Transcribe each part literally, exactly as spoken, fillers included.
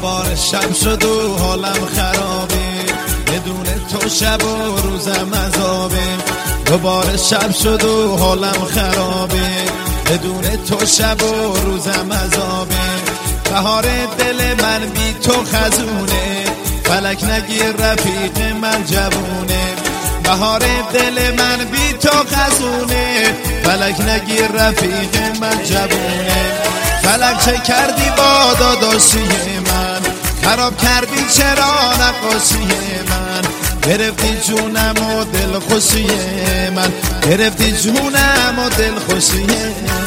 دوباره شب شد و حالم خرابه، بدون تو شب و روزم عذابه. دوباره شب شد و حالم خرابه، بدون تو شب و روزم عذابه. بهار دل من بی تو خزونه، فلک نگیر رفیق من جوونه. بهار دل من بی تو خزونه، فلک نگیر رفیق من جوونه. فلک چه کردی با داداشی من، خراب کردی چرا نقاشی من. گرفتی جونم و دل خوشی من، گرفتی جونم و دل خوشی من.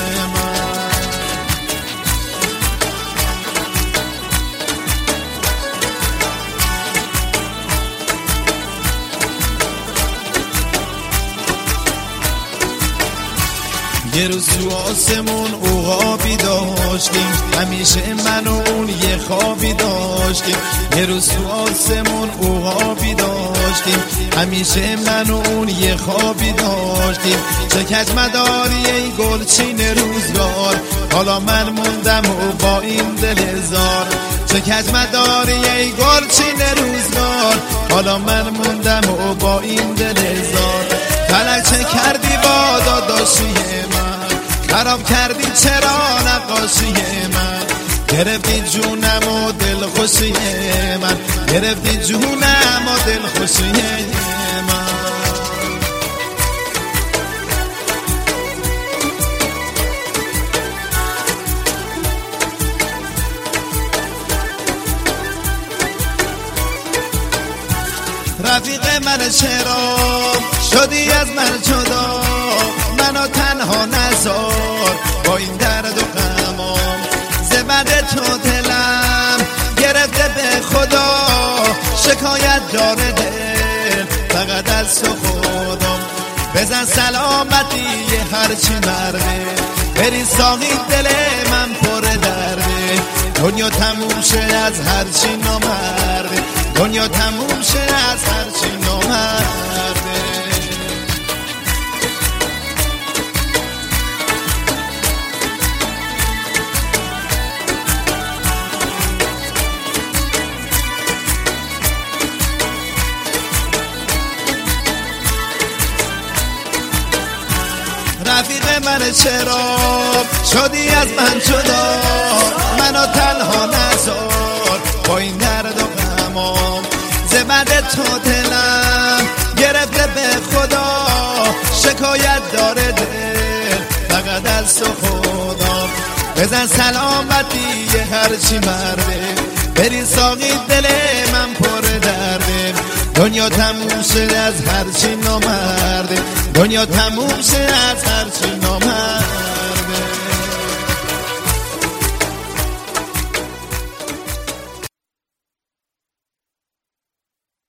یه روز تو آسمون عقابی داشتیم، همیشه من و اون یه خوابی داشتیم. یه روز تو آسمون عقابی داشتیم، همیشه من و اون یه خوابی داشتیم. چه کج مداری ای گلچین روزگار، حالا من موندم و با این دل زار. چه کج مداری ای گلچین روزگار، حالا من موندم و با این دل زار. فلک چه کردی با داداشی من، خراب کردی چرا نقاشی من. گرفتی جونم و دل خوشی من، گرفتی جونم و دل خوشی من. رفیق من چرا شدی از من جدا، منو تنها نذار با این درد و غمام. زبد تو دلم گرفته به خدا، شکایت داره دل فقط از تو خودم. بزن سلامتی هرچی مرده، بری ساقی دل من پر درده. دنیا تموم شه از هرچی نامرده، دنیا تموم شه از هرچی نامرده. رفیق من چرا شدی از من جدا، منو تنها نذار با این درد و غمام. زبد تو دلم گرفته به خدا، شکایت داره دل فقط از تو خدا. بزن سلامتی هرچی مرده، بری ساقی دل من پر درده. دنیا تموم شه از هرچی نامرده، دنیا تموم شه از هرچی